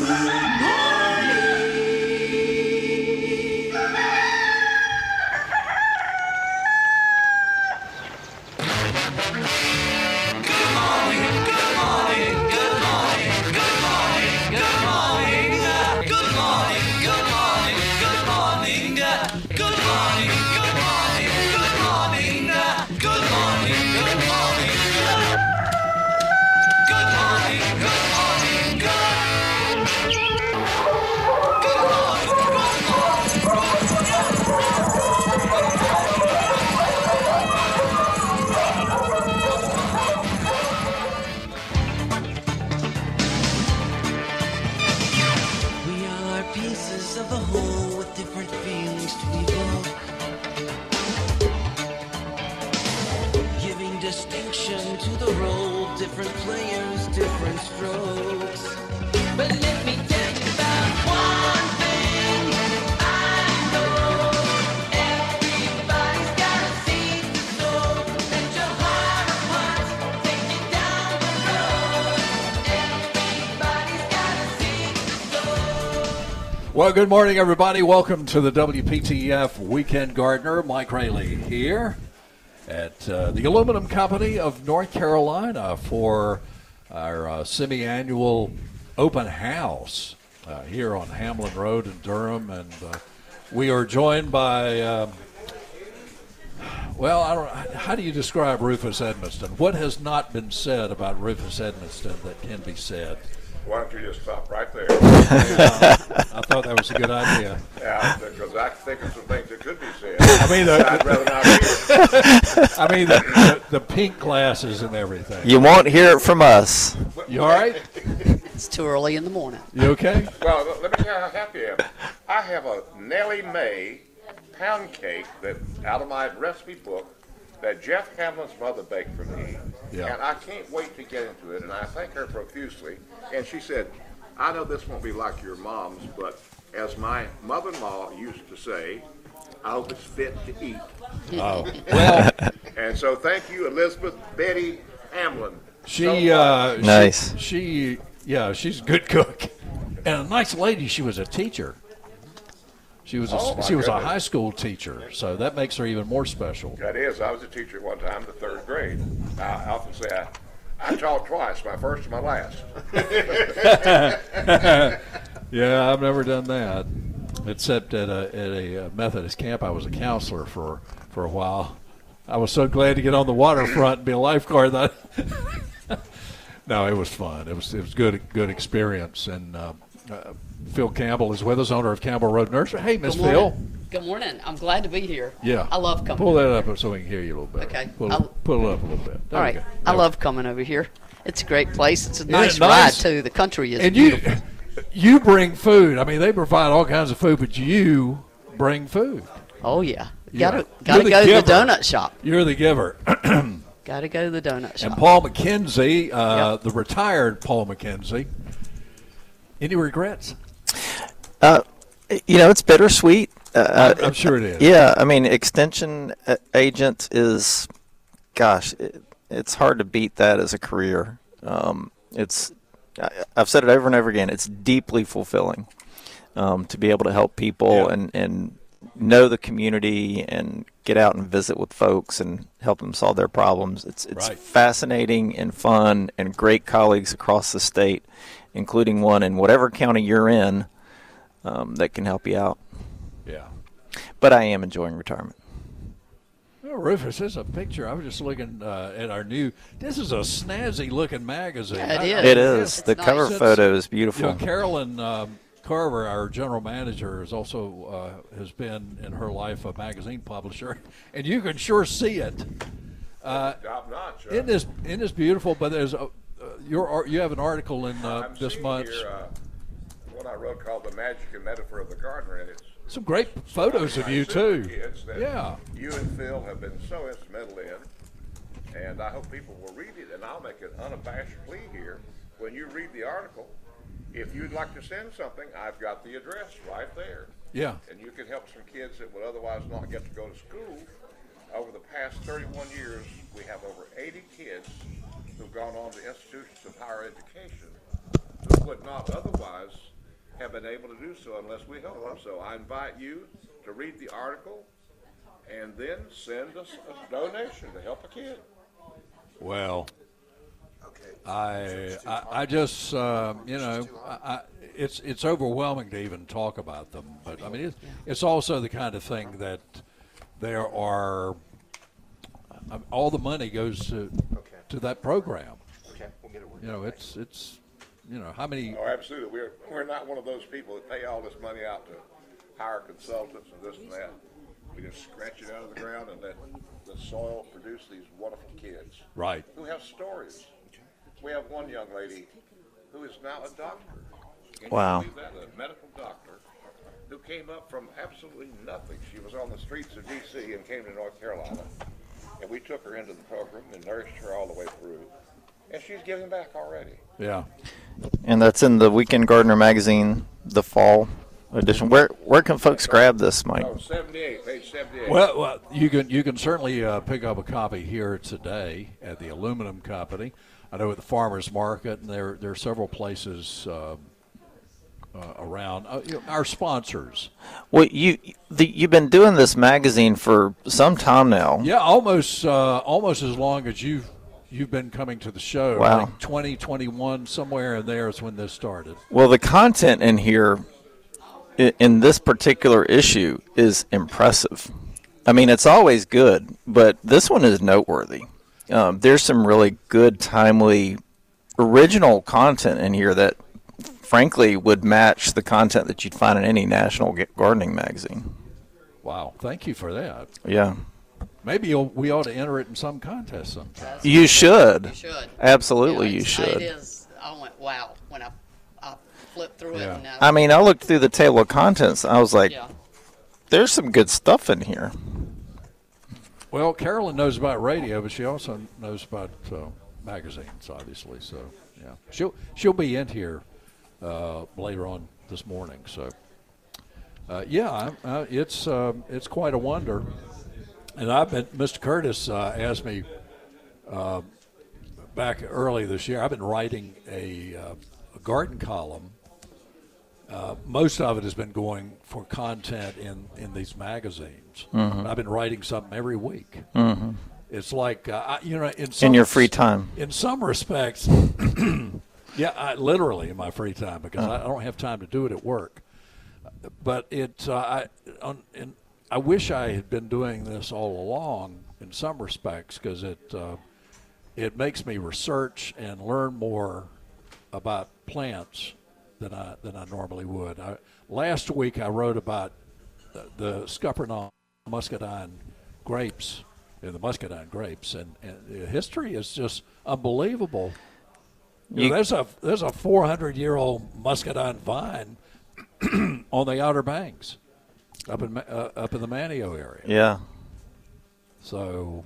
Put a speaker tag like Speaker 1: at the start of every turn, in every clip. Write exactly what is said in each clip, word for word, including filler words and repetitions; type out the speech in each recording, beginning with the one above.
Speaker 1: Well, good morning, everybody. Welcome to the W P T F Weekend Gardener. Mike Rayleigh here at uh, the Aluminum Company of North Carolina for our uh, semi-annual open house uh, here on Hamlin Road in Durham. And uh, we are joined by, um, well, I don't, how do you describe Rufus Edmonston? What has not been said about Rufus Edmonston that can be said?
Speaker 2: Why don't you just stop right there?
Speaker 1: Yeah, I thought that was a good idea.
Speaker 2: Yeah, because I think of some things that could be said. I
Speaker 1: mean, the,
Speaker 2: I'd rather not hear.
Speaker 1: I mean, the, the, the pink glasses and everything.
Speaker 3: You won't hear it from us.
Speaker 1: You all right?
Speaker 4: It's too early in the morning.
Speaker 1: You okay?
Speaker 2: Well, let me tell you how happy I am. I have a Nellie Mae pound cake that out of my recipe book that Jeff Hamlin's mother baked for me.
Speaker 1: Yeah.
Speaker 2: And I can't wait to get into it, and I thank her profusely. And she said, I know this won't be like your mom's, but as my mother-in-law used to say, I hope it's fit to eat.
Speaker 1: Oh, well.
Speaker 2: And so thank you, Elizabeth Betty Hamlin.
Speaker 1: She,
Speaker 2: so
Speaker 1: uh,
Speaker 3: nice.
Speaker 1: She, she, yeah, she's a good cook. And a nice lady. She was a teacher. She was a,
Speaker 2: Oh,
Speaker 1: she was
Speaker 2: goodness.
Speaker 1: a high school teacher, so that makes her even more special.
Speaker 2: That is. I was a teacher at one time, the third grade. I, I often say I, I taught twice, my first and my last.
Speaker 1: Yeah, I've never done that, except at a, at a Methodist camp. I was a counselor for, for a while. I was so glad to get on the waterfront and be a lifeguard. That no, it was fun. It was it was good good experience. And uh, uh, Phil Campbell is with us, owner of Campbell Road Nursery. Hey, Miss
Speaker 4: Good
Speaker 1: Phil.
Speaker 4: morning. Good morning. I'm glad to be here.
Speaker 1: Yeah.
Speaker 4: I love coming.
Speaker 1: Pull that up so we can hear you a little bit.
Speaker 4: Okay.
Speaker 1: Pull,
Speaker 4: I'll-
Speaker 1: pull it up a little bit. There
Speaker 4: All
Speaker 1: we
Speaker 4: right.
Speaker 1: go.
Speaker 4: I
Speaker 1: There
Speaker 4: love coming over here. It's a great place. It's a
Speaker 1: Isn't
Speaker 4: nice,
Speaker 1: it nice?
Speaker 4: ride, too. The country is
Speaker 1: And
Speaker 4: beautiful.
Speaker 1: you, you bring food. I mean, they provide all kinds of food, but you bring food.
Speaker 4: Oh, yeah.
Speaker 1: Yeah.
Speaker 4: Gotta,
Speaker 1: You're
Speaker 4: gotta
Speaker 1: the
Speaker 4: go to
Speaker 1: giver.
Speaker 4: the donut shop.
Speaker 1: You're the giver.
Speaker 4: Gotta go to the donut shop.
Speaker 1: And Paul McKenzie, uh,
Speaker 4: Yep.
Speaker 1: the retired Paul McKenzie. Any regrets?
Speaker 3: Uh, you know, it's bittersweet. Uh,
Speaker 1: I'm, I'm sure it is.
Speaker 3: Yeah, I mean, extension uh, agent is, gosh, it, it's hard to beat that as a career. Um, it's, I, I've said it over and over again. It's deeply fulfilling um, to be able to help people
Speaker 1: Yeah.
Speaker 3: and and know the community and get out and visit with folks and help them solve their problems. It's it's
Speaker 1: Right.
Speaker 3: fascinating and fun and great colleagues across the state, including one in whatever county you're in, um, that can help you out.
Speaker 1: Yeah.
Speaker 3: But I am enjoying retirement.
Speaker 1: Well, Rufus, this is a picture. I was just looking uh, at our new. This is a snazzy looking magazine.
Speaker 4: Yeah, it
Speaker 1: I-
Speaker 4: is.
Speaker 3: It
Speaker 4: It's-
Speaker 3: is.
Speaker 4: it's
Speaker 3: The
Speaker 4: nice.
Speaker 3: cover
Speaker 1: Since,
Speaker 3: photo is
Speaker 1: You
Speaker 3: beautiful.
Speaker 1: know, Carolyn um, Carver, our general manager, is also uh, has been in her life a magazine publisher, and you can sure see it. Uh,
Speaker 2: Top notch.
Speaker 1: Isn't this isn't this beautiful? But there's a, uh, your art- you have an article in uh,
Speaker 2: I'm
Speaker 1: this
Speaker 2: seeing
Speaker 1: month.
Speaker 2: here, uh, what I wrote called The Magic and Metaphor of the Gardener, and it's
Speaker 1: Some great photos of you
Speaker 2: super
Speaker 1: too.
Speaker 2: kids that
Speaker 1: Yeah.
Speaker 2: you and Phil have been so instrumental in, and I hope people will read it. And I'll make an unabashed plea here: when you read the article, if you'd like to send something, I've got the address right there,
Speaker 1: Yeah.
Speaker 2: and you can help some kids that would otherwise not get to go to school. Over the past thirty-one years, we have over eighty kids who've gone on to institutions of higher education who would not otherwise have been able to do so unless we help them. So I invite you to read the article and then send us a donation to help a kid.
Speaker 1: Well, I, I, I just, um, you know, I, I, it's it's overwhelming to even talk about them. But I mean, it's, it's also the kind of thing that there are. Um, all the money goes to to that program.
Speaker 5: Okay, we'll get it working.
Speaker 1: You know, it's it's, you know, how many.
Speaker 2: Oh, absolutely. We're we're not one of those people that pay all this money out to hire consultants and this and that. We just scratch it out of the ground and let the soil produce these wonderful kids.
Speaker 1: Right.
Speaker 2: Who have stories. We have one young lady who is now a doctor. Can
Speaker 3: Wow.
Speaker 2: you believe that? A medical doctor who came up from absolutely nothing. She was on the streets of D C and came to North Carolina. And we took her into the program and nursed her all the way through. And she's giving back already.
Speaker 1: Yeah.
Speaker 3: And that's in the Weekend Gardener magazine, the fall edition. Where where can folks grab this, Mike?
Speaker 2: Oh, seventy-eight, page seventy-eight.
Speaker 1: Well, well, you can you can certainly uh, pick up a copy here today at the Aluminum Company. I know at the Farmers Market, and there there are several places uh, uh, around. Uh, you know, our sponsors.
Speaker 3: Well, you the, you've been doing this magazine for some time now.
Speaker 1: Yeah, almost uh, almost as long as you've you've been coming to the show.
Speaker 3: Wow.
Speaker 1: Like twenty twenty-one, somewhere in there is when this started.
Speaker 3: Well, the content in here, i- in this particular issue, is impressive. I mean, it's always good, but this one is noteworthy. Um, there's some really good, timely, original content in here that, frankly, would match the content that you'd find in any national ga- gardening magazine.
Speaker 1: Wow, thank you for that.
Speaker 3: Yeah.
Speaker 1: Maybe you'll, we ought to enter it in some contest sometime.
Speaker 3: You should.
Speaker 4: You should.
Speaker 3: Absolutely,
Speaker 4: Yeah,
Speaker 3: you
Speaker 4: it's-
Speaker 3: should.
Speaker 4: It is. I went, wow, when I, I flipped through
Speaker 1: Yeah.
Speaker 4: it. And, uh,
Speaker 3: I mean, I looked through the table of contents. And I was like,
Speaker 4: yeah.
Speaker 3: there's some good stuff in here.
Speaker 1: Well, Carolyn knows about radio, but she also knows about uh, magazines, obviously. So, yeah, she'll she'll be in here uh, later on this morning. So, uh, yeah, I'm- uh, it's um, it's quite a wonder. And I've been Mister Curtis uh, asked me uh, back early this year. I've been writing a, uh, a garden column. Uh, most of it has been going for content in, in these magazines.
Speaker 3: Mm-hmm.
Speaker 1: I've been writing something every week.
Speaker 3: Mm-hmm.
Speaker 1: It's like, uh, I, you know, in, some,
Speaker 3: In your free time.
Speaker 1: in some respects, yeah, I, literally in my free time because I, I don't have time to do it at work. But it, uh, I, on, in, I wish I had been doing this all along in some respects because it, uh, it makes me research and learn more about plants than I than I normally would. I, last week I wrote about the, the Scuppernong muscadine grapes, and the muscadine grapes, and, and the history is just unbelievable. You know,
Speaker 3: You-
Speaker 1: there's a there's a four hundred year old muscadine vine on the Outer Banks, up in Ma- uh, up in the Manio area.
Speaker 3: Yeah.
Speaker 1: So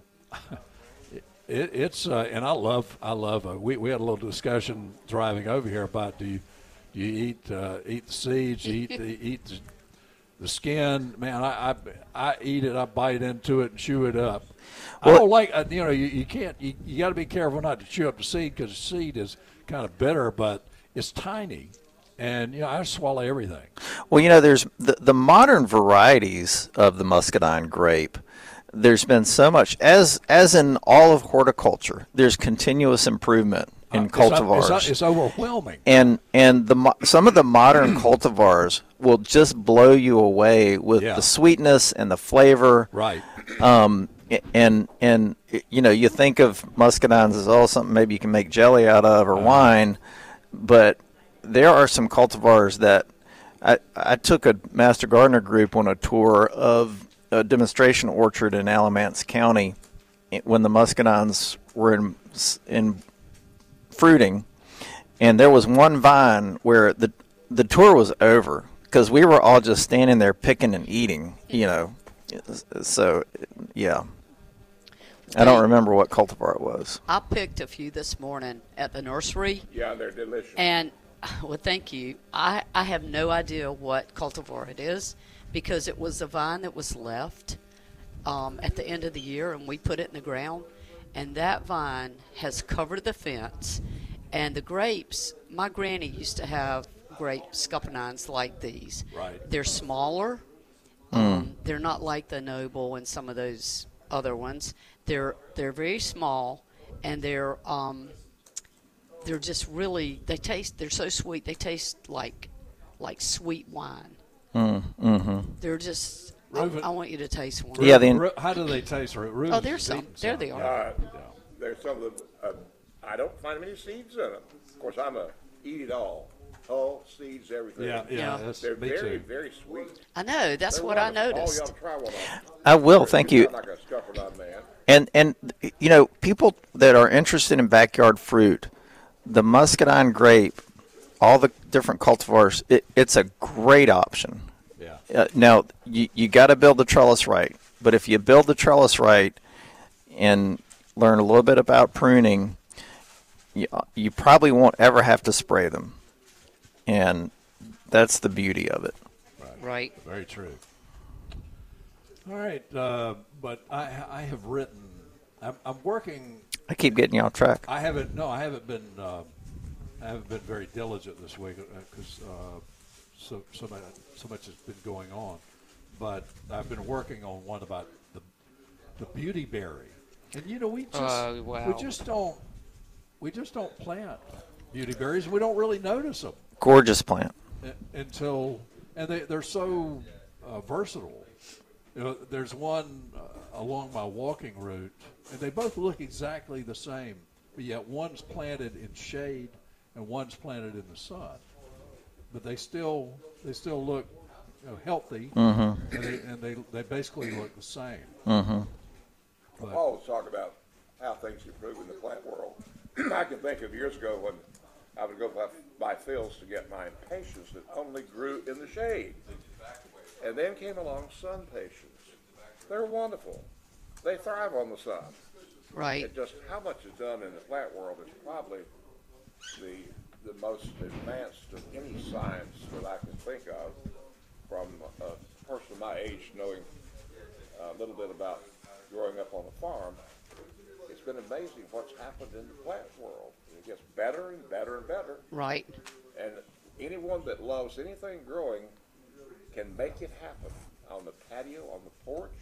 Speaker 1: it, it's uh, and I love I love uh, we we had a little discussion driving over here about do you do you eat uh, eat the seeds, you eat the, eat the, the skin. Man, I, I I eat it, I bite into it and chew it up. I
Speaker 3: Well-
Speaker 1: don't like uh, you know you, you can't you, you got to be careful not to chew up the seed because the seed is kind of bitter, but it's tiny, and you know I swallow everything.
Speaker 3: Well, you know, there's the, the modern varieties of the muscadine grape. There's been so much, as as in all of horticulture, there's continuous improvement in
Speaker 1: Uh, it's, uh,
Speaker 3: cultivars.
Speaker 1: It's, it's overwhelming.
Speaker 3: and and the mo- some of the modern cultivars will just blow you away with
Speaker 1: Yeah.
Speaker 3: the sweetness and the flavor.
Speaker 1: Right.
Speaker 3: Um, and and you know, you think of muscadines as all something maybe you can make jelly out of or wine, but there are some cultivars that I I took a Master Gardener group on a tour of a demonstration orchard in Alamance County when the muscadines were in in fruiting, and there was one vine where the the tour was over because we were all just standing there picking and eating, you know. So, yeah. I don't remember what cultivar it was.
Speaker 4: I picked a few this morning at the nursery,
Speaker 2: Yeah, they're delicious.
Speaker 4: and well, thank you. I, I have no idea what cultivar it is because it was a vine that was left um, at the end of the year, and we put it in the ground, and that vine has covered the fence. And the grapes, my granny used to have grape scuppernines like these.
Speaker 1: Right.
Speaker 4: They're smaller. Um, they're not like the Noble and some of those other ones. They're they're very small, and they're um, they're just really they taste. They're so sweet. They taste like like sweet wine.
Speaker 3: Mm, mm-hmm.
Speaker 4: They're just. I,
Speaker 1: Reuben-
Speaker 4: I want you to taste one.
Speaker 3: Yeah, the-
Speaker 1: Ru- How do they taste? Ru- Reuben's
Speaker 4: Oh, there's
Speaker 1: just
Speaker 4: some.
Speaker 1: eating
Speaker 4: There they
Speaker 1: some.
Speaker 4: are.
Speaker 2: Uh, there's some of the, uh, I don't find many seeds in them. Of course, I'm a eat it all. Hull, seeds, everything.
Speaker 1: Yeah, yeah,
Speaker 4: Yeah.
Speaker 1: that's
Speaker 2: They're
Speaker 1: me
Speaker 2: very,
Speaker 1: too.
Speaker 2: very sweet.
Speaker 4: I know. That's
Speaker 2: They're
Speaker 4: what I
Speaker 2: wonderful. Oh, you
Speaker 4: noticed.
Speaker 2: ought to try one of them.
Speaker 3: I will. Thank you.
Speaker 2: I'm like a scuppernut man.
Speaker 3: And and you know, people that are interested in backyard fruit, the muscadine grape, all the different cultivars, it, it's a great option.
Speaker 1: Yeah.
Speaker 3: Uh, now you you got to build the trellis right, but if you build the trellis right and learn a little bit about pruning, you, you probably won't ever have to spray them, and that's the beauty of it.
Speaker 4: Right.
Speaker 1: Very true. All right, uh, but I I have written. I'm, I'm working.
Speaker 3: I keep getting you off track.
Speaker 1: I haven't. No, I haven't been. Uh, I haven't been very diligent this week because uh, so so much, so much has been going on. But I've been working on one about the the beauty berry, and you know we just
Speaker 4: Oh, wow.
Speaker 1: we just don't we just don't plant beauty berries. We don't really notice them
Speaker 3: Gorgeous plant.
Speaker 1: until and they they're so uh, versatile. You know, there's one uh, along my walking route, and they both look exactly the same, but yet one's planted in shade and one's planted in the sun. But they still they still look you know, healthy,
Speaker 3: Mm-hmm.
Speaker 1: and, they, and they they basically look the same.
Speaker 3: Mm-hmm.
Speaker 1: But,
Speaker 2: Always talk about how things improve in the plant world. I can think of years ago when I would go by, by fields to get my impatiens that only grew in the shade. And then came along sun patients. They're wonderful. They thrive on the sun.
Speaker 4: Right.
Speaker 2: It just how much is done in the plant world is probably the the most advanced of any science that I can think of from a person of my age knowing a little bit about growing up on a farm. It's been amazing what's happened in the plant world. It gets better and better and better.
Speaker 4: Right.
Speaker 2: And anyone that loves anything growing can make it happen on the patio, on the porch,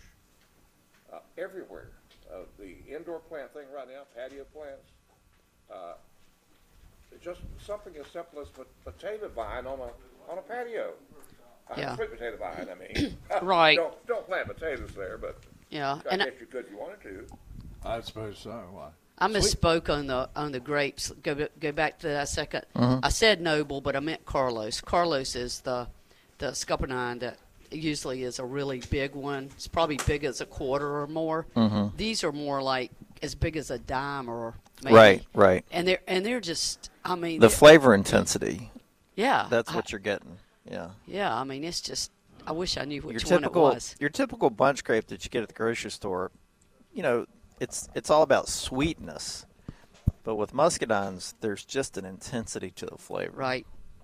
Speaker 2: uh, everywhere. Uh, the indoor plant thing right now, patio plants, uh, it's just something as simple as a potato vine on a on a patio. Uh,
Speaker 4: Yeah.
Speaker 2: Sweet potato vine, I mean.
Speaker 4: Right.
Speaker 2: Don't don't plant potatoes there, but
Speaker 4: Yeah.
Speaker 2: I
Speaker 4: And I,
Speaker 2: guess you could if you wanted to.
Speaker 1: I suppose so. Why?
Speaker 4: I
Speaker 1: Sweet.
Speaker 4: misspoke on the on the grapes. Go ba- go back to that second.
Speaker 3: Mm-hmm.
Speaker 4: I said Noble, but I meant Carlos. Carlos is the the scuppernine that usually is a really big one. It's probably big as a quarter or more.
Speaker 3: Mm-hmm.
Speaker 4: These are more like as big as a dime or maybe.
Speaker 3: Right, right.
Speaker 4: And they're and they're just. I mean.
Speaker 3: The
Speaker 4: they're-
Speaker 3: flavor intensity,
Speaker 4: Yeah.
Speaker 3: that's
Speaker 4: I-
Speaker 3: what you're getting. Yeah.
Speaker 4: Yeah. I mean, it's just. I wish I knew
Speaker 3: Your
Speaker 4: which one it
Speaker 3: typical
Speaker 4: was.
Speaker 3: your typical bunch grape that you get at the grocery store, you know, it's it's all about sweetness. But with muscadines, there's just an intensity to the flavor.
Speaker 4: Right.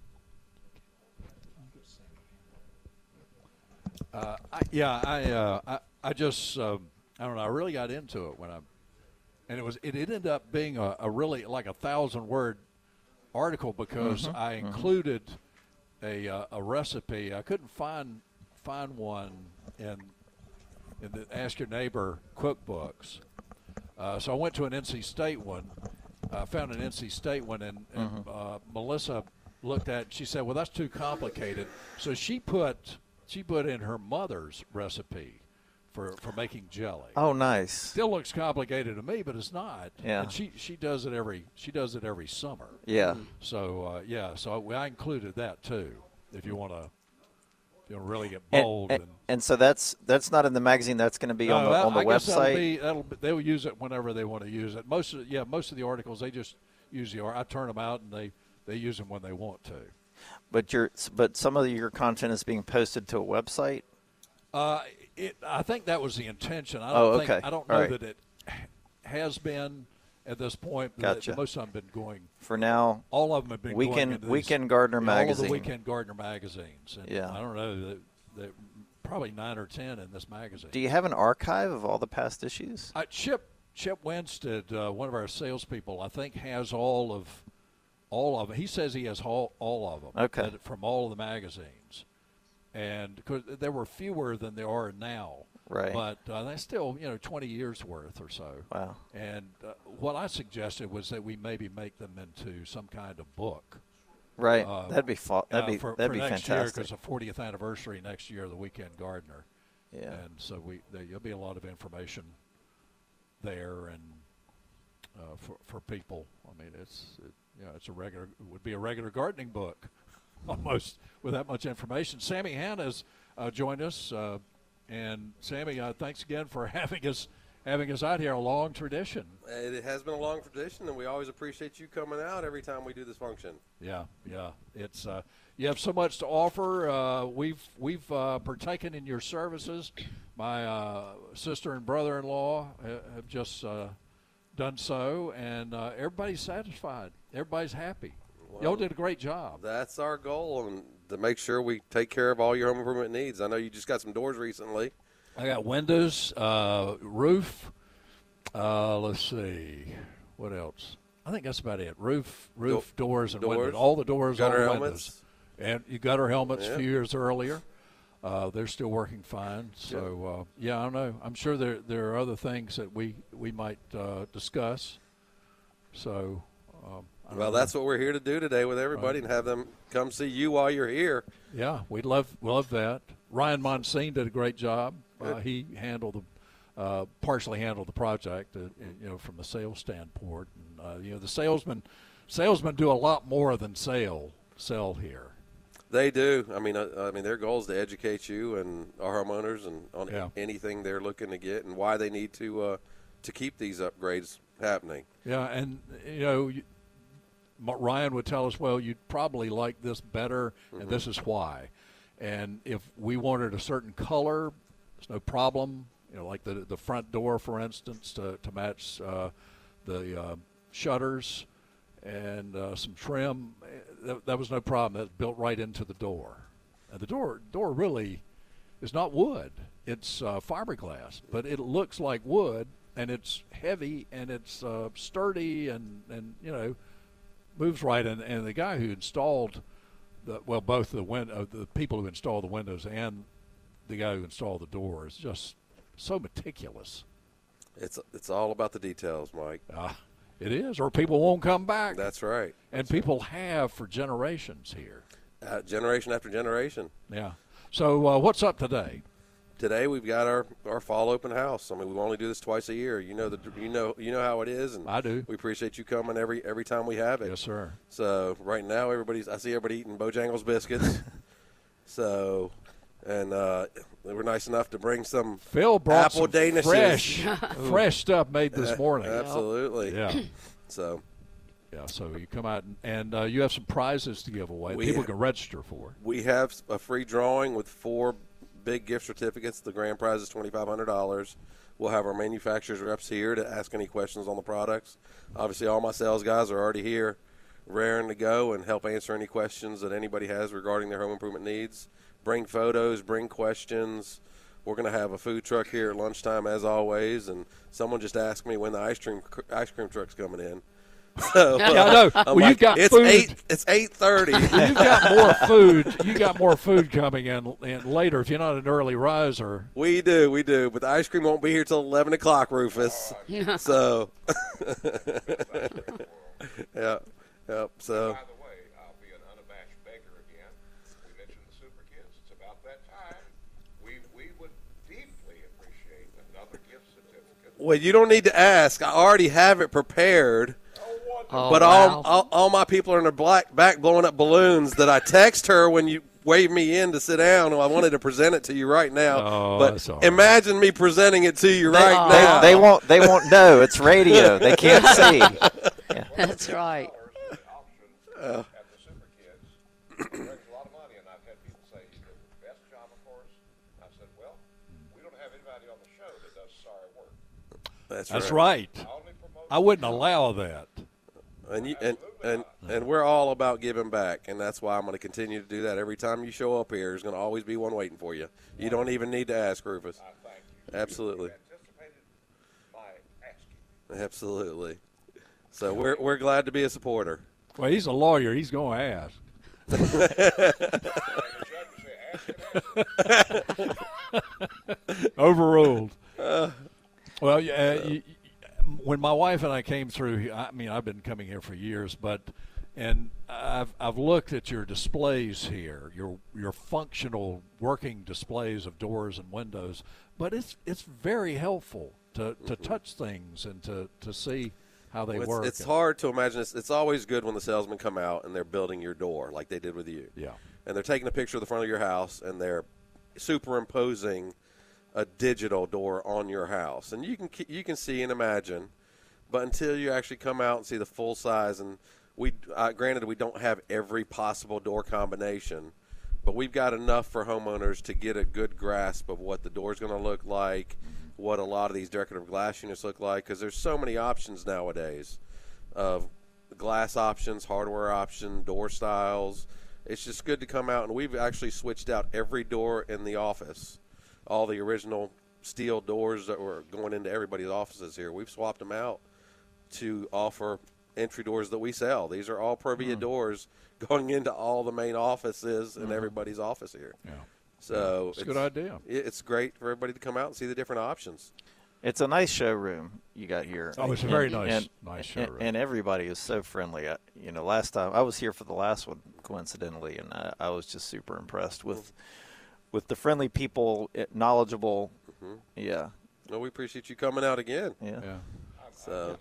Speaker 1: Uh, I, yeah, I, uh, I, I just, um, I don't know. I really got into it when I, and it was, it ended up being a, a really like a thousand word article because
Speaker 3: Mm-hmm.
Speaker 1: I included a uh, a recipe. I couldn't find find one in in the Ask Your Neighbor cookbooks, uh, so I went to an N C State one. I found an N C State one, and, and
Speaker 3: Mm-hmm.
Speaker 1: uh, Melissa looked at it. She said, "Well, that's too complicated." So she put she put in her mother's recipe for, for making jelly.
Speaker 3: Oh, nice.
Speaker 1: Still looks complicated to me, but it's not.
Speaker 3: Yeah.
Speaker 1: And she, she does it every she does it every summer.
Speaker 3: Yeah.
Speaker 1: So uh, yeah, so I, I included that too. If you want to, if you want to really get
Speaker 3: And,
Speaker 1: bold
Speaker 3: and,
Speaker 1: and,
Speaker 3: and so that's that's not in the magazine. That's going to be on
Speaker 1: No,
Speaker 3: the
Speaker 1: that-
Speaker 3: on the
Speaker 1: I guess that'll
Speaker 3: website.
Speaker 1: be, that'll be, they'll use it whenever they want to use it. Most of yeah, most of the articles they just use the ar- I turn them out and they, they use them when they want to.
Speaker 3: But your but some of your content is being posted to a website.
Speaker 1: Uh, it I think that was the intention. I don't
Speaker 3: Oh,
Speaker 1: think
Speaker 3: okay.
Speaker 1: I don't
Speaker 3: All
Speaker 1: know
Speaker 3: right.
Speaker 1: that it has been at this point. but
Speaker 3: Gotcha.
Speaker 1: the- Most of them have been going.
Speaker 3: For now,
Speaker 1: All of them have been going
Speaker 3: Weekend-
Speaker 1: into these-
Speaker 3: Weekend Gardener
Speaker 1: yeah, All of
Speaker 3: magazine.
Speaker 1: the Weekend Gardener magazines. And
Speaker 3: Yeah.
Speaker 1: I don't know. That, that probably nine or ten in this magazine.
Speaker 3: do you have an archive of all the past issues?
Speaker 1: Uh, Chip Chip Winstead, uh, one of our salespeople, I think has all of all of them. He says he has all, all of them.
Speaker 3: Okay.
Speaker 1: that- From all of the magazines. And 'cause there were fewer than there are now.
Speaker 3: Right.
Speaker 1: But uh, that's still, you know, twenty years worth or so.
Speaker 3: Wow.
Speaker 1: And uh, what I suggested was that we maybe make them into some kind of book.
Speaker 3: Right.
Speaker 1: Uh,
Speaker 3: that'd be fa- that'd
Speaker 1: uh,
Speaker 3: be
Speaker 1: for,
Speaker 3: that'd
Speaker 1: for
Speaker 3: be
Speaker 1: next year,
Speaker 3: fantastic.
Speaker 1: because the fortieth anniversary next year of the Weekend Gardener.
Speaker 3: Yeah.
Speaker 1: And so we there, there'll be a lot of information there, and uh, for for people. I mean, it's it, you know, it's a regular it would be a regular gardening book, almost, with that much information. Sammy Hanna's uh, joined us, uh, and Sammy, uh, thanks again for having us having us out here. A long tradition.
Speaker 5: It has been a long tradition, and we always appreciate you coming out every time we do this function.
Speaker 1: Yeah, yeah. It's uh, you have so much to offer. Uh, we've we've uh, partaken in your services. My uh, sister and brother-in-law ha- have just uh, done so, and uh, everybody's satisfied. Everybody's happy. Y'all did a great job.
Speaker 5: That's our goal, and to make sure we take care of all your home improvement needs. I know you just got some doors recently.
Speaker 1: I got windows, uh, roof. Uh, let's see, what else? I think that's about it. Roof, roof,
Speaker 5: Do-
Speaker 1: doors, and
Speaker 5: doors,
Speaker 1: windows. All the doors, all
Speaker 5: gutter
Speaker 1: the
Speaker 5: helmets.
Speaker 1: windows. And you got our helmets
Speaker 5: Yeah.
Speaker 1: a few years earlier. Uh, they're still working fine. So uh, yeah, I don't know. I'm sure there there are other things that we we might uh, discuss. So. Um, I don't
Speaker 5: Well,
Speaker 1: know.
Speaker 5: that's what we're here to do today with everybody, and have them come see you while you're here.
Speaker 1: Yeah, we love love that. Ryan Monsine did a great job. Uh, he handled the uh, partially handled the project, uh, you know, from the sales standpoint. And, uh, you know, the salesmen salesmen do a lot more than sell sell here.
Speaker 5: They do. I mean, uh, I mean, their goal is to educate you and our homeowners and on
Speaker 1: Yeah.
Speaker 5: anything they're looking to get and why they need to uh, to keep these upgrades happening.
Speaker 1: Yeah, and you know, you, M- Ryan would tell us, well, you'd probably like this better, and this is why. And if we wanted a certain color, there's no problem. You know, like the the front door, for instance, to to match uh, the uh, shutters and uh, some trim. eh, That, that was no problem. That's built right into the door. And the door door really is not wood. It's uh, fiberglass, but it looks like wood, and it's heavy, and it's uh, sturdy, and, and you know, moves right. And, and the guy who installed the well, both the win- uh, the people who installed the windows and the guy who installed the door is just so meticulous.
Speaker 5: It's it's all about the details, Mike.
Speaker 1: Uh, it is, or people won't come back.
Speaker 5: That's right.
Speaker 1: and people have for generations here.
Speaker 5: Uh, generation after generation.
Speaker 1: Yeah. So uh, what's up today?
Speaker 5: Today we've got our, our fall open house. I mean, we only do this twice a year. You know the you know you know how it is, and
Speaker 1: I do.
Speaker 5: We appreciate you coming every every time we have it.
Speaker 1: Yes, sir.
Speaker 5: So right now, everybody's I see everybody eating Bojangles biscuits. so, and uh, they were nice enough to bring some
Speaker 1: Phil brought
Speaker 5: apple
Speaker 1: some
Speaker 5: danishes.
Speaker 1: fresh, fresh stuff made this morning.
Speaker 5: Absolutely.
Speaker 1: Yeah.
Speaker 5: So
Speaker 1: Yeah. So you come out and, and uh, you have some prizes to give away.
Speaker 5: We
Speaker 1: People
Speaker 5: ha-
Speaker 1: can register for.
Speaker 5: we have a free drawing with four big gift certificates. The grand prize is twenty-five hundred dollars. We'll have our manufacturers reps here to ask any questions on the products. Obviously, all my sales guys are already here, raring to go and help answer any questions that anybody has regarding their home improvement needs. Bring photos, bring questions. We're going to have a food truck here at lunchtime, as always. And someone just asked me when the ice cream ice cream truck's coming in. So,
Speaker 1: Yeah, I know.
Speaker 5: I'm
Speaker 1: Well,
Speaker 5: like,
Speaker 1: you've got
Speaker 5: it's
Speaker 1: food.
Speaker 5: eight. It's eight thirty.
Speaker 1: You've got more food. You got more food coming in, in later if you're not an early riser.
Speaker 5: We do, we do, but the ice cream won't be here till eleven o'clock, Rufus. So, yeah, yep. So,
Speaker 2: By the way, I'll be an unabashed beggar again. We mentioned the Super Kids. It's about that time. We we would deeply appreciate another gift certificate.
Speaker 5: well, you don't need to ask. I already have it prepared.
Speaker 4: Oh,
Speaker 5: But
Speaker 4: wow.
Speaker 5: all, all all my people are in the black back blowing up balloons that I text her when you waved me in to sit down. I wanted to present it to you right now.
Speaker 1: Oh,
Speaker 5: but
Speaker 1: that's all right.
Speaker 5: imagine me presenting it to you right
Speaker 3: They,
Speaker 5: now.
Speaker 3: they won't. They won't know. It's radio. They can't see.
Speaker 4: That's right.
Speaker 2: Auction at the Super Kids brings a lot of money, and I've had people say you did the best job, of course. I said, well, we don't have anybody on the show that does sorry work.
Speaker 5: That's,
Speaker 1: That's
Speaker 5: right.
Speaker 1: right.
Speaker 2: I only promote.
Speaker 1: I wouldn't allow that.
Speaker 5: And you, and, and and we're all about giving back, and that's why I'm going to continue to do that. Every time you show up here, there's going to always be one waiting for you. You don't even need to ask, Rufus.
Speaker 2: I thank you.
Speaker 5: Absolutely,
Speaker 2: You anticipated my asking.
Speaker 5: absolutely. So we're we're glad to be a supporter.
Speaker 1: Well, he's a lawyer. He's going to ask. Overruled. Uh, well, yeah. Uh, you, when my wife and I came through, I mean, I've been coming here for years, but and I've I've looked at your displays here, your your functional working displays of doors and windows, but it's it's very helpful to, to
Speaker 5: mm-hmm.
Speaker 1: touch things and to, to see how they
Speaker 5: well, it's,
Speaker 1: work.
Speaker 5: It's hard to imagine. It's, it's always good when the salesmen come out and they're building your door like they did with you.
Speaker 1: Yeah.
Speaker 5: And they're taking a picture of the front of your house and they're superimposing a digital door on your house, and you can you can see and imagine, but until you actually come out and see the full size, and we uh, granted we don't have every possible door combination, but we've got enough for homeowners to get a good grasp of what the door is going to look like, what a lot of these decorative glass units look like, because there's so many options nowadays of glass options, hardware option, door styles. It's just good to come out, and we've actually switched out every door in the office. All the original steel doors that were going into everybody's offices here, we've swapped them out to offer entry doors that we sell. These are all Provia mm. doors going into all the main offices and mm. everybody's office here.
Speaker 1: Yeah.
Speaker 5: So
Speaker 1: it's a good idea.
Speaker 5: It's great for everybody to come out and see the different options.
Speaker 3: It's a nice showroom you got here.
Speaker 1: Oh, it's a
Speaker 3: and,
Speaker 1: very nice,
Speaker 3: and,
Speaker 1: nice showroom.
Speaker 3: And, and everybody is so friendly. I, you know, last time I was here for the last one, coincidentally, and I, I was just super impressed with with the friendly people, knowledgeable. Mm-hmm. Yeah.
Speaker 5: Well, we appreciate you coming out again.
Speaker 3: Yeah.
Speaker 1: yeah.
Speaker 5: So.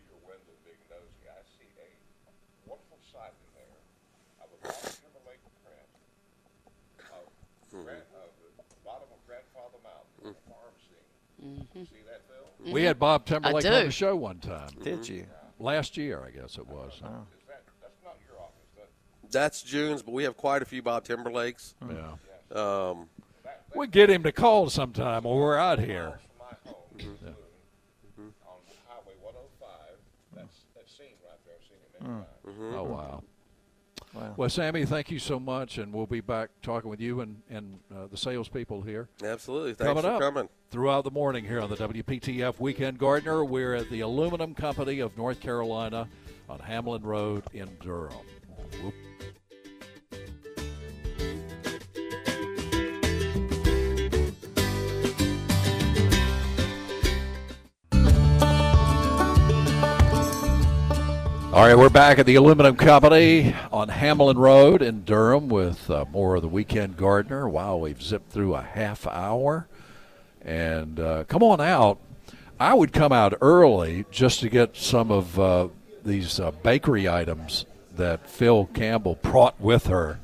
Speaker 2: Mm-hmm. See that, Phil?
Speaker 1: We had Bob Timberlake on the show one time.
Speaker 3: Did you?
Speaker 1: Last year, I guess it was.
Speaker 3: Oh.
Speaker 2: Is that, that's not your office, that?
Speaker 5: That's June's, but we have quite a few Bob Timberlakes.
Speaker 1: Yeah.
Speaker 5: Um,
Speaker 1: that, that, we get him to call sometime when we're out here.
Speaker 2: My home, mm-hmm. Yeah. Mm-hmm. On Highway one oh five, that's that scene right there. I've seen it many times.
Speaker 1: Mm-hmm. Oh, wow.
Speaker 3: Wow.
Speaker 1: Well, Sammy, thank you so much, and we'll be back talking with you and, and uh, the salespeople here.
Speaker 5: Absolutely. Thanks
Speaker 1: coming
Speaker 5: for
Speaker 1: up
Speaker 5: coming.
Speaker 1: Throughout the morning here on the W P T F Weekend Gardener. We're at the Aluminum Company of North Carolina on Hamlin Road in Durham. Whoop. All right, we're back at the Aluminum Company on Hamlin Road in Durham with uh, more of the Weekend Gardener. Wow, we've zipped through a half hour. And uh, come on out. I would come out early just to get some of uh, these uh, bakery items that Phil Campbell brought with her,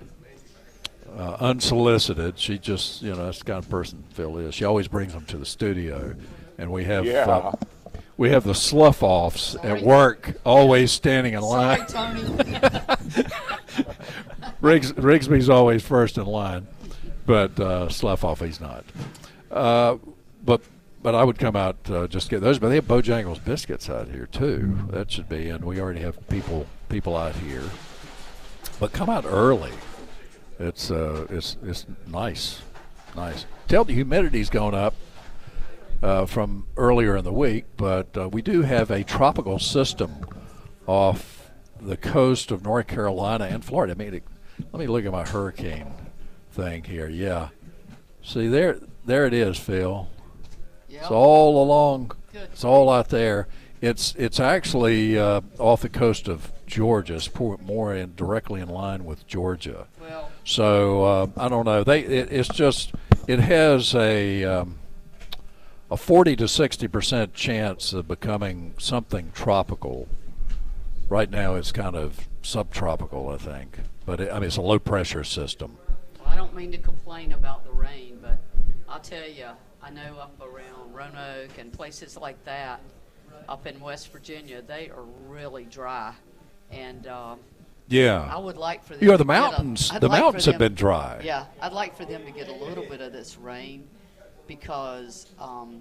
Speaker 1: uh, unsolicited. She just, you know, that's the kind of person Phil is. She always brings them to the studio. And we have...
Speaker 2: Yeah.
Speaker 1: Uh, We have the slough-offs at work, always standing in line.
Speaker 4: Sorry, Tony.
Speaker 1: Riggs, Rigsby's always first in line, but uh, slough-off he's not. Uh, but but I would come out uh, just to get those. But they have Bojangles biscuits out here too. That should be, and we already have people people out here. But come out early. It's uh it's it's nice, nice. Tell the humidity's going up. Uh, from earlier in the week, but uh, we do have a tropical system off the coast of North Carolina and Florida. I mean, it, let me look at my hurricane thing here. Yeah, see there, there it is, Phil. Yep. It's all along. Good. It's all out there. It's it's actually uh, off the coast of Georgia. It's more in directly in line with Georgia.
Speaker 4: Well,
Speaker 1: so uh, I don't know. They it, it's just it has a. Um, a forty to sixty percent chance of becoming something tropical. Right now it's kind of subtropical, I think. But, it, I mean, it's a low-pressure system.
Speaker 4: Well, I don't mean to complain about the rain, but I'll tell you, I know up around Roanoke and places like that, up in West Virginia, they are really dry. And um,
Speaker 1: yeah,
Speaker 4: I would like for them
Speaker 1: you know, the
Speaker 4: to
Speaker 1: mountains,
Speaker 4: get a,
Speaker 1: the
Speaker 4: like
Speaker 1: mountains
Speaker 4: them,
Speaker 1: have been dry.
Speaker 4: Yeah, I'd like for them to get a little bit of this rain. Because, um,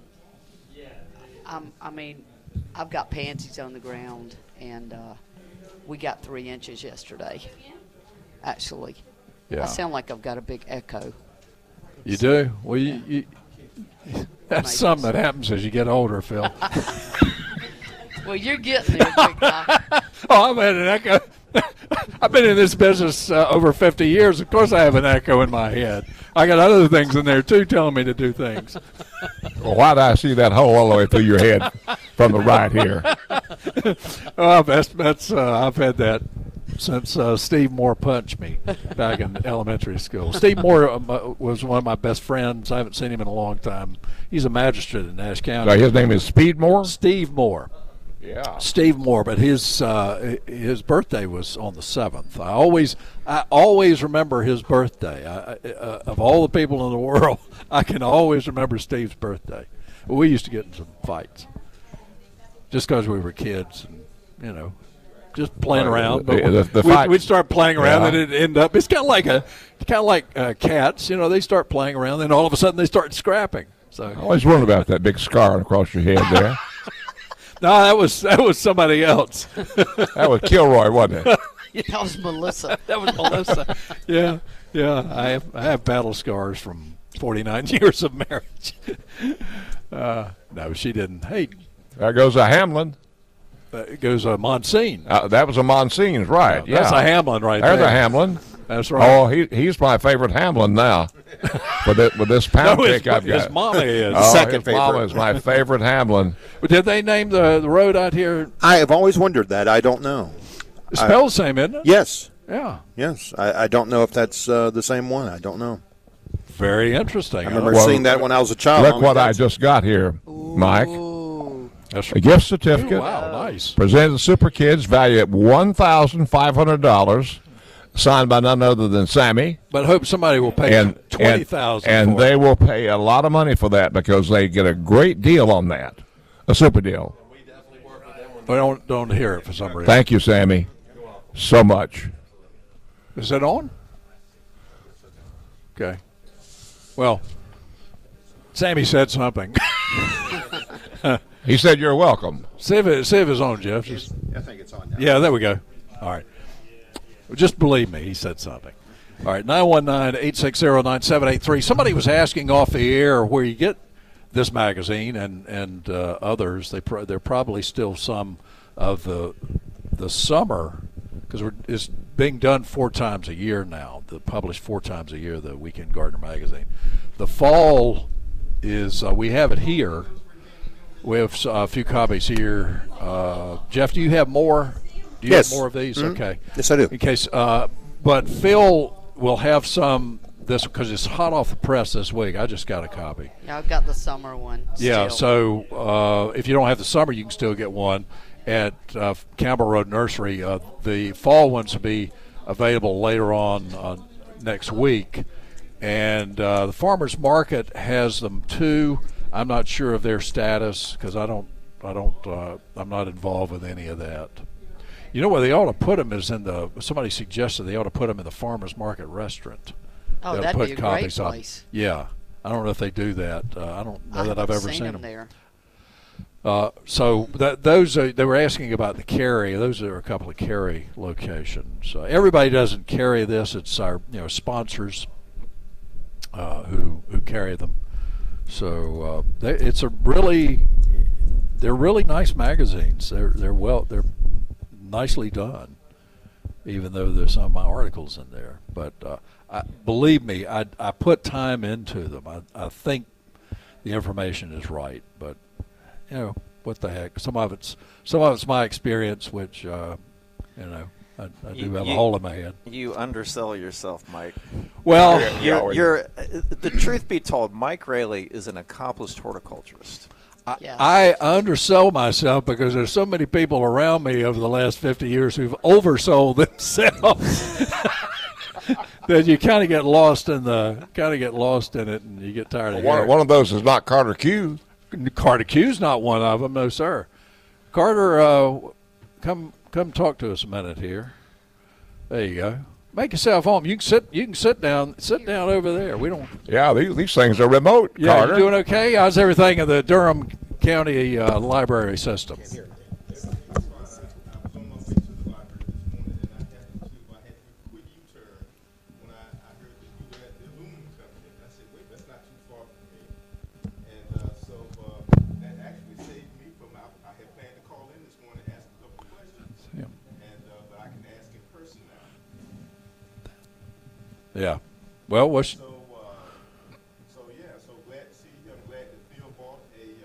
Speaker 4: I'm, I mean, I've got pansies on the ground, and uh, we got three inches yesterday, actually.
Speaker 1: Yeah.
Speaker 4: I sound like I've got a big echo.
Speaker 1: You do? Well, you, you, that's something that happens as you get older, Phil.
Speaker 4: Well, you're getting there, big guy.
Speaker 1: Oh, I've had an echo. I've been in this business uh, over fifty years. Of course, I have an echo in my head. I got other things in there too, telling me to do things.
Speaker 6: Well, why do I see that hole all the way through your head from the right here?
Speaker 1: Oh, that's that's. Uh, I've had that since uh, Steve Moore punched me back in elementary school. Steve Moore um, was one of my best friends. I haven't seen him in a long time. He's a magistrate in Nash County.
Speaker 6: So his name is Speedmore?
Speaker 1: Steve Moore.
Speaker 6: Yeah.
Speaker 1: Steve Moore, but his uh, his birthday was on the seventh. I always I always remember his birthday. I, uh, of all the people in the world, I can always remember Steve's birthday. We used to get in some fights just because we were kids, and you know, just playing around. But
Speaker 6: The- the
Speaker 1: we'd,
Speaker 6: fight-
Speaker 1: we'd start playing around,
Speaker 6: Yeah.
Speaker 1: and it'd end up. It's kind of like a kind of like uh, cats. You know, they start playing around, then all of a sudden they start scrapping. So
Speaker 6: I always wondered about that big scar across your head there.
Speaker 1: no, that was that was somebody else.
Speaker 6: That was Kilroy, wasn't it?
Speaker 4: That was Melissa.
Speaker 1: That was Melissa. Yeah, yeah. I have I have battle scars from forty-nine years of marriage. Uh, no, she didn't. Hey,
Speaker 6: There goes a Hamlin.
Speaker 1: uh, it goes a Monsignor.
Speaker 6: Uh, that was a Monsign's, right? Yeah,
Speaker 1: That's a Hamlin right
Speaker 6: There's
Speaker 1: there.
Speaker 6: a Hamlin.
Speaker 1: That's right.
Speaker 6: Oh, he he's my favorite Hamlin now. with it, with this pound
Speaker 1: no, his,
Speaker 6: cake I've
Speaker 1: his
Speaker 6: got.
Speaker 1: mama is.
Speaker 6: Oh,
Speaker 7: Second
Speaker 6: his mama
Speaker 7: favorite.
Speaker 6: is my favorite Hamlin.
Speaker 1: Did they name the, the road out here?
Speaker 7: I have always wondered that. I don't know.
Speaker 1: It's spelled the same, isn't it?
Speaker 7: Yes,
Speaker 1: Yeah.
Speaker 7: yes. I, I don't know if that's uh, the same one. I don't know.
Speaker 1: Very interesting.
Speaker 7: I remember
Speaker 6: Well,
Speaker 7: seeing that when I was a child.
Speaker 6: Look
Speaker 7: on
Speaker 6: what I
Speaker 7: That's-
Speaker 6: just got here, Mike.
Speaker 4: Ooh.
Speaker 1: That's
Speaker 6: A gift
Speaker 1: Ooh,
Speaker 6: certificate
Speaker 1: wow, nice.
Speaker 6: presented to Super Kids, valued at one thousand five hundred dollars, signed by none other than Sammy.
Speaker 1: But hope somebody will pay
Speaker 6: And
Speaker 1: twenty thousand.
Speaker 6: and, and they will pay a lot of money for that because they get a great deal on that, a super deal.
Speaker 1: I don't don't hear it for some reason.
Speaker 6: Thank you, Sammy, so much.
Speaker 1: Is it on? Okay. Well, Sammy said something.
Speaker 6: He said you're welcome.
Speaker 1: see if it, see if it's on, Jeff. Just,
Speaker 7: I think it's on now.
Speaker 1: yeah, there we go. All right. Just believe me, he said something. All right, nine one nine, eight six zero, nine seven eight three. Somebody was asking off the air where you get this magazine and, and uh, others. They pro- there are probably still some of the the summer, because it's being done four times a year now, the published four times a year, the Weekend Gardener magazine. The fall is, uh, we have it here. We have uh, a few copies here. Uh, Jeff, do you have more? Do you
Speaker 7: Yes.
Speaker 1: have more of these?
Speaker 7: Mhm.
Speaker 1: Okay.
Speaker 7: Yes, I do.
Speaker 1: In case, uh, but Phil will have some this because it's hot off the press this week. I just got a copy.
Speaker 4: Yeah, I've got the summer one.
Speaker 1: Yeah,
Speaker 4: still.
Speaker 1: so uh, if you don't have the summer, you can still get one at uh, Campbell Road Nursery. Uh, the fall ones will be available later on uh, next week, and uh, the farmers market has them too. I'm not sure of their status because I don't, I don't, uh, I'm not involved with any of that. You know where they ought to put them is in the. Somebody suggested they ought to put them in the farmers market restaurant.
Speaker 4: Oh,
Speaker 1: They'll
Speaker 4: that'd
Speaker 1: put
Speaker 4: be a great
Speaker 1: copies on-
Speaker 4: place.
Speaker 1: Yeah, I don't know if they do that. Uh, I don't know
Speaker 4: I
Speaker 1: that I've
Speaker 4: haven't
Speaker 1: ever
Speaker 4: seen
Speaker 1: seen
Speaker 4: them
Speaker 1: them.
Speaker 4: there.
Speaker 1: Uh, so that, those are, they were asking about the carry. Those are a couple of carry locations. Uh, everybody doesn't carry this. It's our you know sponsors uh, who who carry them. So uh, they, it's a really they're really nice magazines. They're they're well they're nicely done, even though there's some of my articles in there. But uh, I, believe me, I I put time into them. I I think the information is right, but you know what the heck? Some of it's some of it's my experience, which uh, you know I, I do
Speaker 3: You-
Speaker 1: have a
Speaker 3: you-
Speaker 1: hole in my head.
Speaker 3: You undersell yourself, Mike.
Speaker 1: Well,
Speaker 3: You're, you're, uh, the truth be told, Mike Rayleigh is an accomplished horticulturist.
Speaker 1: I,
Speaker 4: Yes.
Speaker 1: I undersell myself because there's so many people around me over the last fifty years who've oversold themselves that you kind of get lost in the kind of get lost in it, and you get tired of
Speaker 6: One,
Speaker 1: hearing.
Speaker 6: one of those is not Carter Q.
Speaker 1: Carter Q's not one of them, no sir. Carter, uh, come come talk to us a minute here. There you go. Make yourself home. You can sit. You can sit down. Sit down over there. We don't.
Speaker 6: Yeah, these, these things are remote,
Speaker 1: Yeah,
Speaker 6: Carter.
Speaker 1: you doing okay? How's everything in the Durham County uh, library system? Yeah. Yeah. Well, what's
Speaker 8: So, uh, so yeah, so glad to see you. I'm glad that Phil bought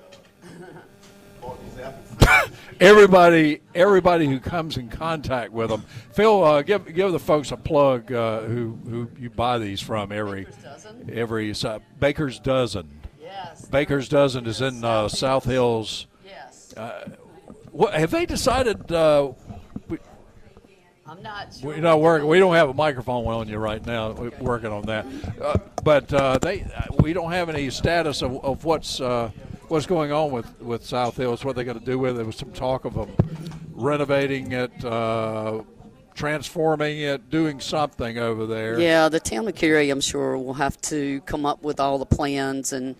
Speaker 8: a uh, bought these apples.
Speaker 1: everybody everybody who comes in contact with them? Phil, uh, give give the folks a plug uh, who who you buy these from every
Speaker 4: Baker's Dozen.
Speaker 1: every uh, Baker's Dozen.
Speaker 4: Yes.
Speaker 1: Baker's Dozen is in uh, South Hills.
Speaker 4: Yes.
Speaker 1: What have they decided? Uh, we,
Speaker 4: I'm not sure.
Speaker 1: we not working. We don't have a microphone on you right now. We're working on that, uh, but uh, they we don't have any status of, of what's uh, what's going on with, with South Hills. What they're going to do with it? There was some talk of them renovating it, uh, transforming it, doing something over there.
Speaker 4: Yeah, the town of Cary, I'm sure, will have to come up with all the plans and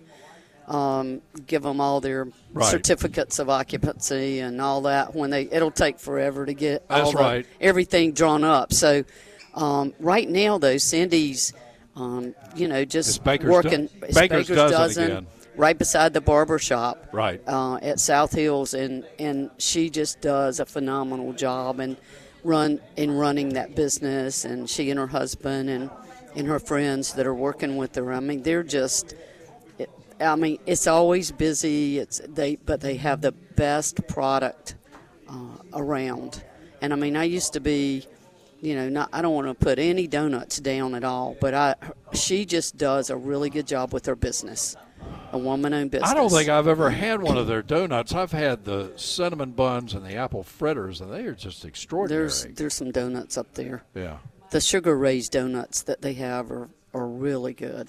Speaker 4: um, give them all their
Speaker 1: Right.
Speaker 4: certificates of occupancy and all that. When they, it'll take forever to get all
Speaker 1: That's
Speaker 4: the,
Speaker 1: right.
Speaker 4: everything drawn up. So um, right now, though, Cindy's, um, you know, just
Speaker 1: It's Baker's
Speaker 4: working.
Speaker 1: Do-
Speaker 4: it's
Speaker 1: Baker's Dozen again.
Speaker 4: right beside the barber shop.
Speaker 1: Right.
Speaker 4: Uh, at South Hills, and and she just does a phenomenal job and run in running that business. And she and her husband and and her friends that are working with her. I mean, they're just. It, I mean, it's always busy. It's they, but they have the best product uh, around. And I mean, I used to be, you know, not. I don't want to put any donuts down at all, but I. She just does a really good job with her business. A woman-owned business.
Speaker 1: I don't think I've ever had one of their donuts. I've had the cinnamon buns and the apple fritters, and they are just extraordinary.
Speaker 4: There's there's some donuts up there.
Speaker 1: yeah.
Speaker 4: The sugar raised donuts that they have are, are really good.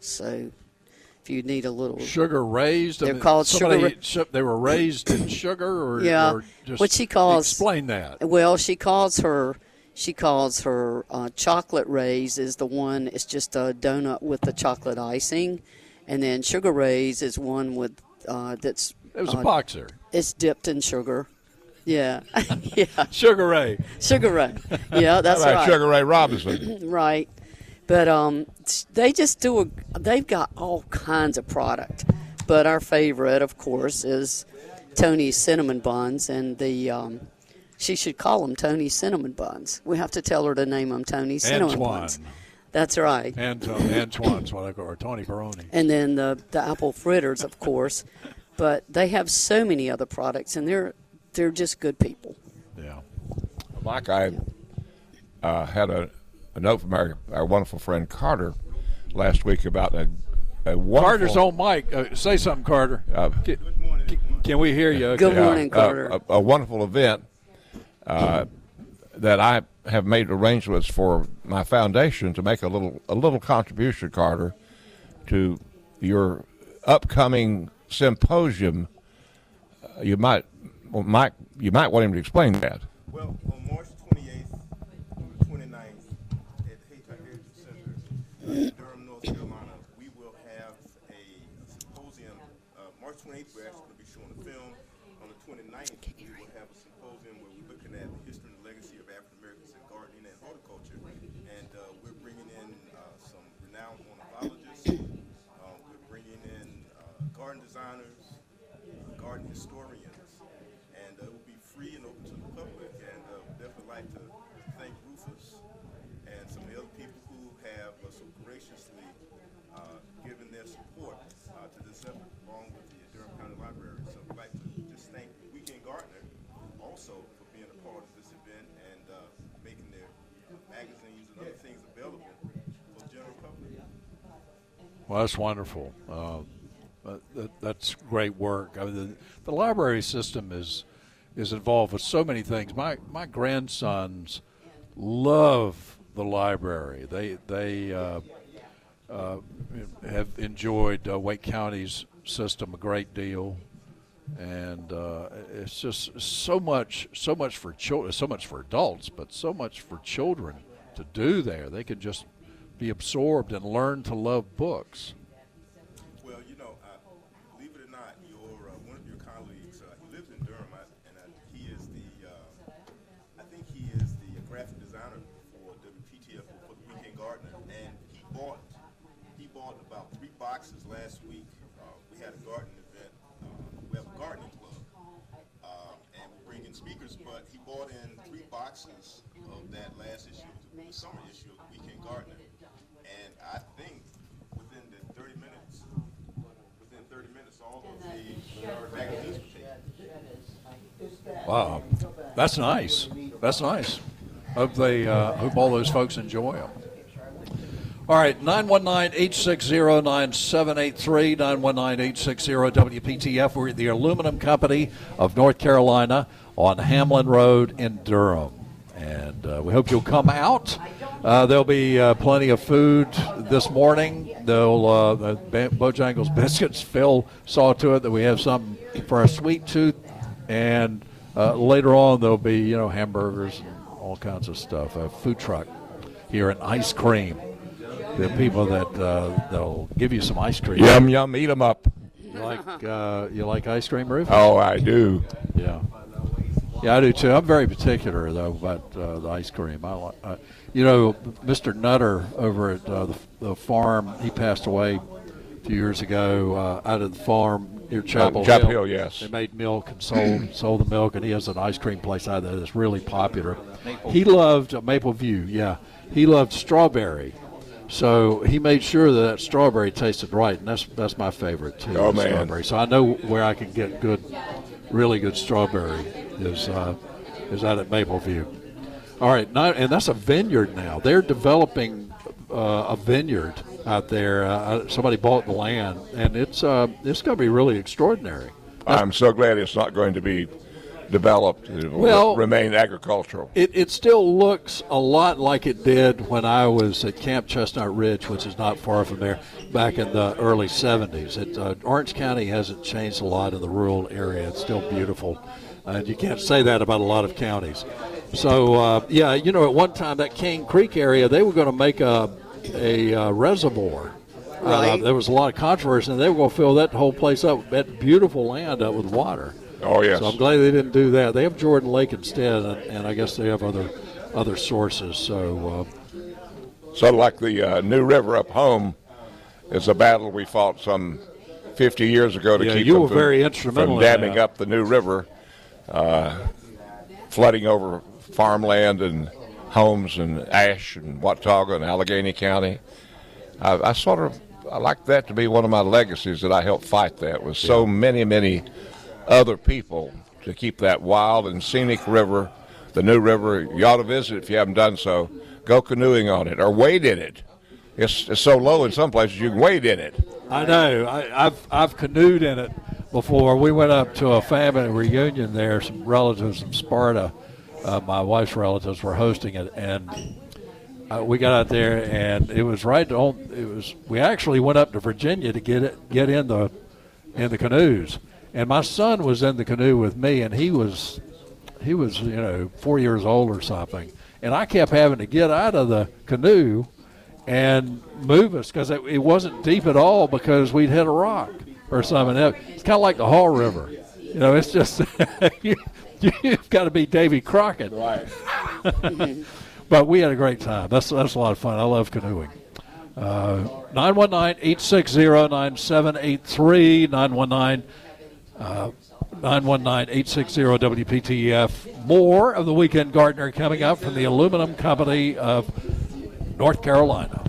Speaker 4: So if you need a little
Speaker 1: Sugar raised.
Speaker 4: They're called
Speaker 1: somebody,
Speaker 4: sugar
Speaker 1: su- They were raised in sugar, or,
Speaker 4: Yeah.
Speaker 1: or just
Speaker 4: What she calls-
Speaker 1: explain that.
Speaker 4: well, she calls her she calls her uh, chocolate raise is the one. It's just a donut with the chocolate icing, and then sugar raise is one with uh, that's
Speaker 1: It was a
Speaker 4: uh,
Speaker 1: boxer.
Speaker 4: it's dipped in sugar. Yeah, yeah,
Speaker 1: Sugar Ray.
Speaker 4: Sugar Ray. Yeah, that's
Speaker 6: How about
Speaker 4: right.
Speaker 6: Sugar Ray Robinson?
Speaker 4: Right, but um, they just do a. They've got all kinds of product, but our favorite, of course, is Tony's cinnamon buns, and the um, she should call them Tony's cinnamon buns. We have to tell her to name them Tony's cinnamon
Speaker 1: Antoine.
Speaker 4: buns. That's right.
Speaker 1: Antoine. Antoine's what I call or Tony Peroni.
Speaker 4: And then the the apple fritters, of course, but they have so many other products, and they're they're just good people.
Speaker 1: Yeah.
Speaker 6: Mike, I uh, had a, a note from our, our wonderful friend Carter last week about a, a wonderful.
Speaker 1: Carter's on mic. Uh, say something, Carter.
Speaker 6: Uh,
Speaker 1: can, can we hear you?
Speaker 4: Good
Speaker 1: Okay.
Speaker 4: morning,
Speaker 6: uh,
Speaker 4: Carter.
Speaker 6: A, a wonderful event uh, that I have made arrangements for my foundation to make a little a little contribution, Carter, to your upcoming symposium. Uh, you might, well, Mike, you might want him to explain that.
Speaker 8: Well, on March twenty-eighth through the twenty-ninth at Haytime Heritage Center in Durham, North Carolina, we will have a symposium. Uh, March twenty-eighth, we're actually going to be showing a film. On the twenty-ninth, we will have a symposium where we're looking at the history and the legacy of African Americans in gardening and horticulture. And uh, we're bringing in uh, some renowned ornithologists. Uh, we're bringing in uh, garden designers, garden historians, and uh, it will be free and open to the public. And uh, we'd definitely like to thank Rufus and some of the other people who have uh, so graciously uh, given their support uh, to this effort, along with the Durham County Library. So we'd like to just thank Weekend Gardener also for being a part of this event and uh, making their magazines and other things available for the general public.
Speaker 1: Well, that's wonderful. Uh, uh, that, that's great work. I mean, the, the library system is is involved with so many things. My my grandsons love the library. They they uh, uh, have enjoyed uh, Wake County's system a great deal, and uh, it's just so much so much for children, so much for adults, but so much for children to do there. They can just be absorbed and learn to love books.
Speaker 8: Well, you know, uh, believe it or not, your uh, one of your colleagues, uh, he lives in Durham, I, and I, he is the, uh, I think he is the graphic designer for W P T F for the Weekend Gardener, and he bought, he bought about three boxes last week. Uh, we had a garden event. Uh, we have a gardening club, uh, and we're bringing speakers. But he bought in three boxes of that last issue, the summer issue of the Weekend Gardener.
Speaker 1: Wow, that's nice. That's nice. Hope they uh, hope all those folks enjoy them. All right, nine one nine, eight six zero, nine seven eight three, nine one nine, eight six zero, W P T F. We're at the Aluminum Company of North Carolina on Hamlin Road in Durham. And uh, we hope you'll come out. Uh, there'll be uh, plenty of food this morning. They'll uh, the Bojangles biscuits. Phil saw to it that we have something for our sweet tooth. And uh, later on, there'll be, you know, hamburgers and all kinds of stuff. A food truck here and ice cream. The people that uh, they'll give you some ice cream.
Speaker 6: Yum, yum, eat 'em up.
Speaker 1: You like uh, you like ice cream, Rufus?
Speaker 6: Oh, I do.
Speaker 1: Yeah. Yeah, I do too. I'm very particular though about uh, the ice cream. I like, uh, you know, Mister Nutter over at uh, the, the farm. He passed away a few years ago uh, out of the farm near Chapel
Speaker 6: uh, Chapel
Speaker 1: Hill.
Speaker 6: Hill, yes.
Speaker 1: They made milk and sold sold the milk, and he has an ice cream place out there that's really popular. He loved uh, Maple View. Yeah, he loved strawberry. So he made sure that, that strawberry tasted right, and that's that's my favorite too.
Speaker 6: Oh man!
Speaker 1: Strawberry. So I know where I can get good, really good strawberry is uh, is out at Maple View. All right, now, and that's a vineyard now. They're developing uh, a vineyard out there. Uh, somebody bought the land, and it's uh, it's going to be really extraordinary. That's,
Speaker 6: I'm so glad it's not going to be developed. It will
Speaker 1: well,
Speaker 6: remain agricultural.
Speaker 1: It, it still looks a lot like it did when I was at Camp Chestnut Ridge, which is not far from there, back in the early seventies. It, uh, Orange County hasn't changed a lot in the rural area. It's still beautiful. And uh, you can't say that about a lot of counties. So, uh, yeah, you know, at one time, that Cane Creek area, they were going to make a, a uh, reservoir.
Speaker 4: Right.
Speaker 1: Uh, there was a lot of controversy, and they were going to fill that whole place up, that beautiful land up with water.
Speaker 6: Oh, yes.
Speaker 1: So I'm glad they didn't do that. They have Jordan Lake instead, and, and I guess they have other other sources. So, uh,
Speaker 6: so like the uh, New River up home is a battle we fought some fifty years ago to
Speaker 1: yeah,
Speaker 6: keep
Speaker 1: you
Speaker 6: them
Speaker 1: were
Speaker 6: from,
Speaker 1: very instrumental
Speaker 6: from damming
Speaker 1: in that.
Speaker 6: up the New River, uh, flooding over farmland and homes in Ashe and Watauga and Allegheny County. I, I sort of I like that to be one of my legacies, that I helped fight that with so
Speaker 1: Yeah.
Speaker 6: many, many other people to keep that wild and scenic river, the New River. You ought to visit if you haven't done so. Go canoeing on it or wade in it. It's, it's so low in some places you can wade in it.
Speaker 1: I know. I, I've I've canoed in it before. We went up to a family reunion there. Some relatives from Sparta, uh, my wife's relatives, were hosting it, and uh, we got out there, and it was right on. It was. We actually went up to Virginia to get it, get in the in the canoes. And my son was in the canoe with me, and he was, he was, you know, four years old or something. And I kept having to get out of the canoe and move us because it, it wasn't deep at all because we'd hit a rock or something. It's kind of like the Haw River. You know, it's just, you, you've got to be Davy Crockett.
Speaker 6: Right.
Speaker 1: But we had a great time. That's, that's a lot of fun. I love canoeing. Uh, nine one nine, eight six zero, nine seven eight three, nine one nine Uh, nine one nine, eight six zero, W P T F. More of the Weekend Gardener coming up from the Aluminum Company of North Carolina.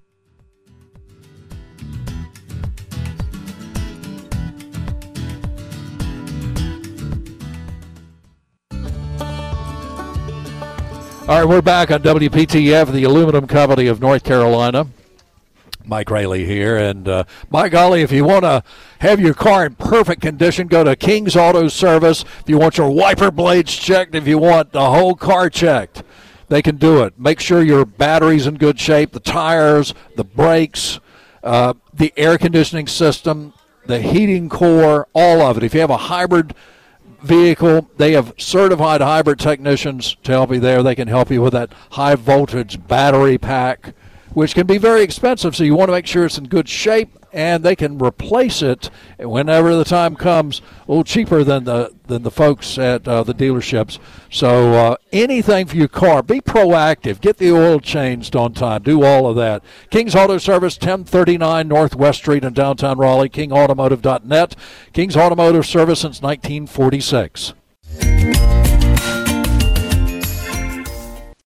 Speaker 1: All right, we're back on W P T F, the Aluminum Company of North Carolina. Mike Rayleigh here, and uh, by golly, if you want to have your car in perfect condition, go to King's Auto Service. If you want your wiper blades checked, if you want the whole car checked, they can do it. Make sure your battery's in good shape, the tires, the brakes, uh, the air conditioning system, the heating core, all of it. If you have a hybrid vehicle, they have certified hybrid technicians to help you there. They can help you with that high voltage battery pack, which can be very expensive, so you want to make sure it's in good shape, and they can replace it whenever the time comes, a little cheaper than the than the folks at uh, the dealerships. So uh, anything for your car, be proactive, get the oil changed on time, do all of that. King's Auto Service, ten thirty-nine Northwest Street in downtown Raleigh, king automotive dot net. King's Automotive Service since nineteen forty-six.